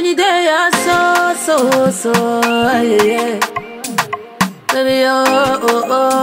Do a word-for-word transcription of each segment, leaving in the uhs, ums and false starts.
money there, so, so, so, yeah, yeah. Baby, oh, oh,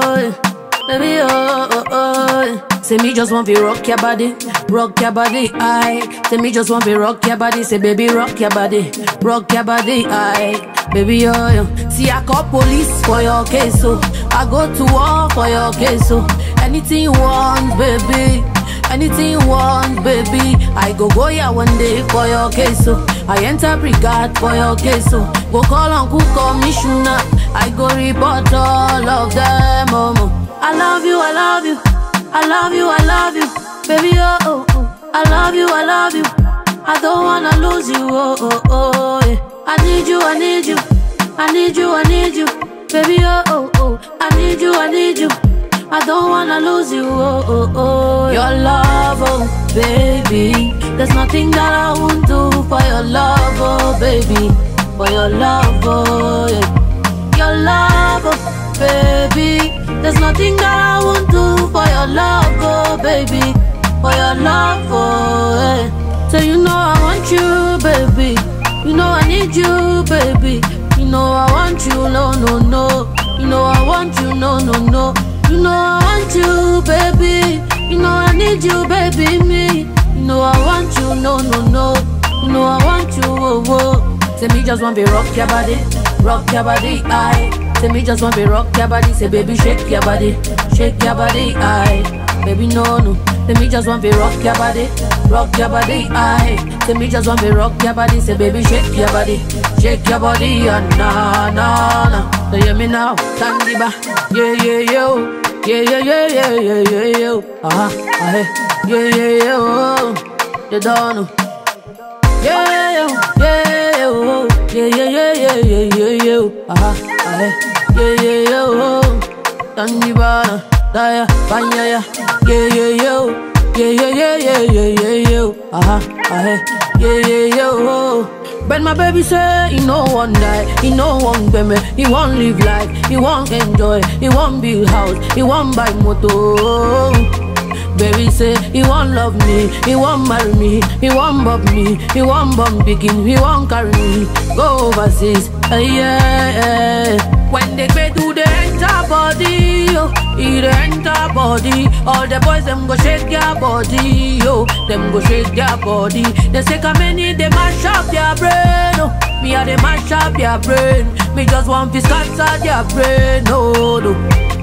oh, baby, oh, oh, oh. Say me just want to rock your body, rock your body, aye. Say me just want to rock your body, say baby rock your body, rock your body, aye. Baby, oh, yo. See I call police for your case, so I go to war for your case, so anything you want, baby. Anything you want, baby. I go go ya one day for your case, so I enter brigade for your case, so go call Uncle Commissioner. I go report all of them, oh, oh. I love you, I love you, I love you, I love you, baby, oh, oh, oh. I love you, I love you, I don't wanna lose you, oh, oh, oh, yeah. I need you, I need you, I need you, I need you, baby, oh, oh, oh. I need you, I need you, I don't wanna lose you, oh, oh, oh. Your love, oh, baby. There's nothing that I won't do for your love, oh, baby. For your love, oh, yeah. Your love, oh, baby. There's nothing that I won't do for your love, oh, baby. For your love, oh, yeah. So you know I want you, baby. You know I need you, baby. You know I want you, no, no, no. You know I want you, no, no, no. You know I want you, baby. You know I need you, baby, me. You know I want you, no, no, no. You know I want you, oh, oh. Say me just want to rock your body, rock your body, aye. Say me just want to rock your body, say baby shake your body, shake your body, aye. Baby no, no. Say me just want to rock your body, rock your body, aye. Say me just want to rock your body, say baby shake your body, shake your body, ah, na, na, na. So hear me now, Tandiba, yeah, yeah, yo. Yeah, yeah, yeah, yeah, yeah, yeah, yeah. Uh-huh, uh-huh. Yeah, yeah, yeah, oh. You don't know. Yeah, yeah, yeah, yeah, oh. Yeah, yeah, yeah, yeah, yeah, yeah, yeah. Uh-huh, uh-huh. Yeah, yeah, yeah, oh. Tanjibana, Daya, Banya, yeah, yeah, yeah. Yeah, yeah, yeah, yeah, yeah, yeah, yeah. Uh-huh, uh-huh. Yeah, yeah, yeah, oh. But my baby say he no one die, he no one baby, he won't live life, he won't enjoy, he won't build house, he won't buy motor. Baby say he won't love me, he won't marry me, he won't bob me, he won't bump picking, he won't carry me, go overseas, uh, yeah. When they pay to the enter body, yo, it enter body. All the boys them go shake their body, yo, them go shake their body. They say come many, they mash up their brain, oh. Me a they mash up their brain. Me just want to scatter their brain, no, no.